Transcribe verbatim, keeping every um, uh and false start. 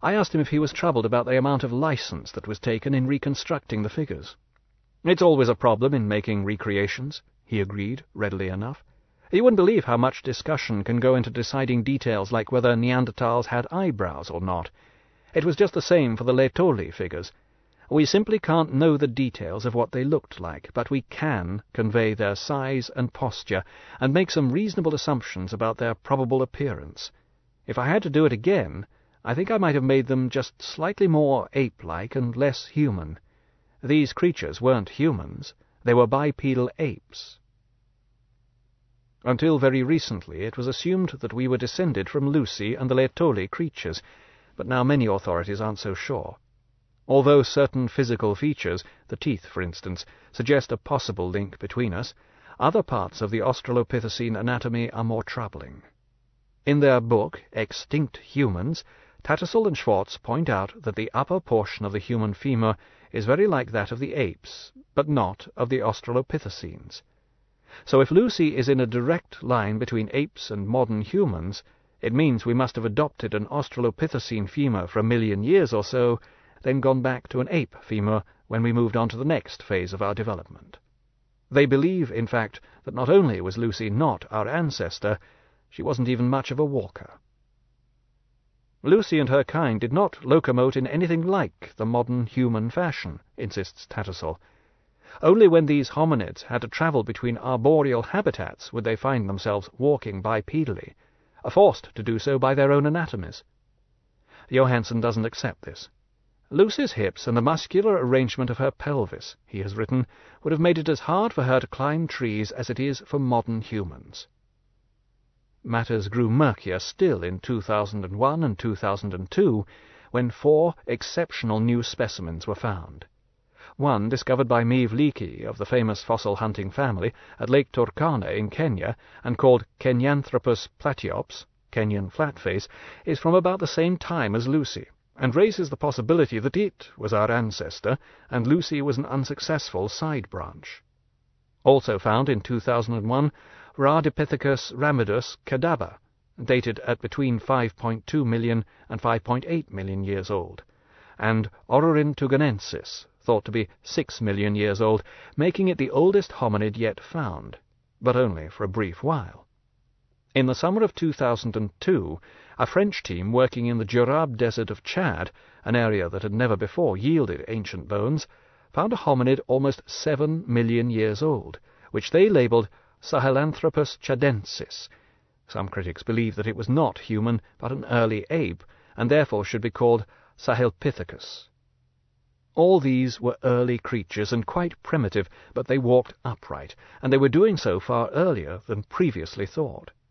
I asked him if he was troubled about the amount of license that was taken in reconstructing the figures. "It's always a problem in making recreations," he agreed readily enough. "You wouldn't believe how much discussion can go into deciding details like whether Neanderthals had eyebrows or not. It was just the same for the Laetoli figures. We simply can't know the details of what they looked like, but we can convey their size and posture, and make some reasonable assumptions about their probable appearance. If I had to do it again, I think I might have made them just slightly more ape-like and less human. These creatures weren't humans. They were bipedal apes." Until very recently it was assumed that we were descended from Lucy and the Laetoli creatures, but now many authorities aren't so sure. Although certain physical features, the teeth for instance, suggest a possible link between us, other parts of the Australopithecine anatomy are more troubling. In their book, Extinct Humans, Tattersall and Schwartz point out that the upper portion of the human femur is very like that of the apes, but not of the Australopithecines. So if Lucy is in a direct line between apes and modern humans, it means we must have adopted an Australopithecine femur for a million years or so, then gone back to an ape femur when we moved on to the next phase of our development. They believe, in fact, that not only was Lucy not our ancestor, she wasn't even much of a walker. "Lucy and her kind did not locomote in anything like the modern human fashion," insists Tattersall. "Only when these hominids had to travel between arboreal habitats would they find themselves walking bipedally, forced to do so by their own anatomies." Johansen doesn't accept this. "Lucy's hips and the muscular arrangement of her pelvis," he has written, "would have made it as hard for her to climb trees as it is for modern humans." Matters grew murkier still in two thousand one and two thousand two, when four exceptional new specimens were found. One, discovered by Meave Leakey of the famous fossil-hunting family at Lake Turkana in Kenya, and called Kenyanthropus platyops, Kenyan flatface, is from about the same time as Lucy, and raises the possibility that it was our ancestor, and Lucy was an unsuccessful side branch. Also found in two thousand one were Ardipithecus ramidus cadaba, dated at between five point two million and five point eight million years old, and Orrorin tuganensis, thought to be six million years old, making it the oldest hominid yet found, but only for a brief while. In the summer of two thousand two, a French team working in the Jurab Desert of Chad, an area that had never before yielded ancient bones, found a hominid almost seven million years old, which they labelled Sahelanthropus chadensis. Some critics believe that it was not human, but an early ape, and therefore should be called Sahelpithecus. All these were early creatures and quite primitive, but they walked upright, and they were doing so far earlier than previously thought.